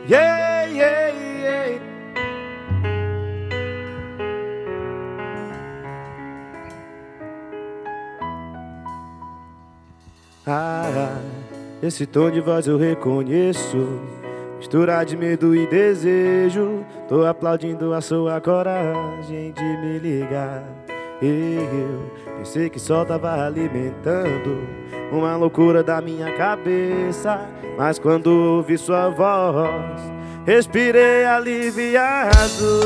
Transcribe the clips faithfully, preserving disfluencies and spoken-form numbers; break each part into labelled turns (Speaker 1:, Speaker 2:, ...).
Speaker 1: Yeah, yeah, yeah. Ah, esse tom de voz eu reconheço, mistura de medo e desejo. Tô aplaudindo a sua coragem de me ligar. Eu pensei que só tava alimentando uma loucura da minha cabeça, mas quando ouvi sua voz, respirei aliviado.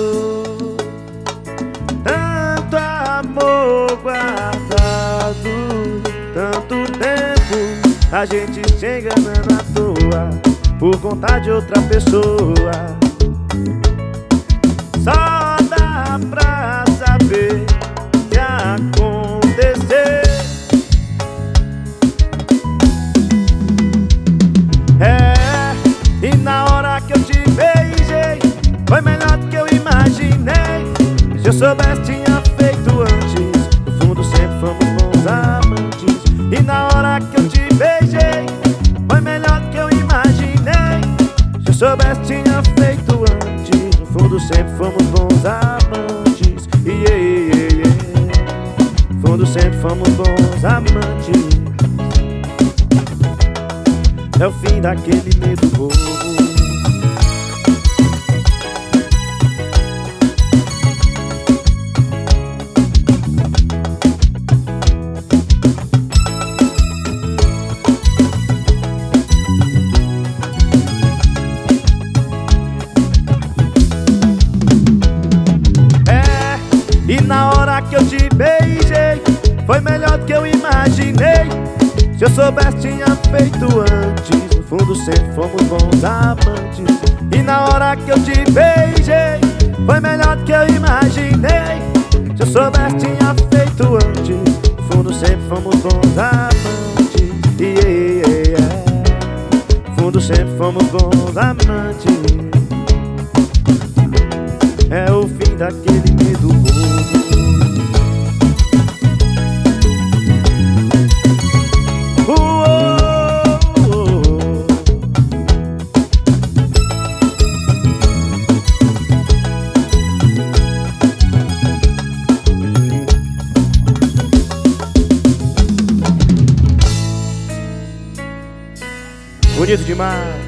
Speaker 1: Tanto amor guardado, tanto tempo a gente se enganando à toa por conta de outra pessoa. Só dá pra saber se acontecer. É, e na hora que eu te beijei, foi melhor do que eu imaginei. Se eu soubesse tinha feito antes, no fundo sempre fomos bons amantes. E na hora que eu te beijei, foi melhor do que eu imaginei. Se eu soubesse tinha feito antes, no fundo sempre fomos bons amantes. Yeah, yeah, yeah. No fundo sempre fomos bons amantes. É o fim daquele medo bobo. E na hora que eu te beijei, foi melhor do que eu imaginei. Se eu soubesse tinha feito antes, no fundo sempre fomos bons amantes. E na hora que eu te beijei, foi melhor do que eu imaginei. Se eu soubesse tinha feito antes, no fundo sempre fomos bons amantes. Yeah, yeah, yeah. No fundo sempre fomos bons amantes. É o fim daquele medo bobo. Bonito demais.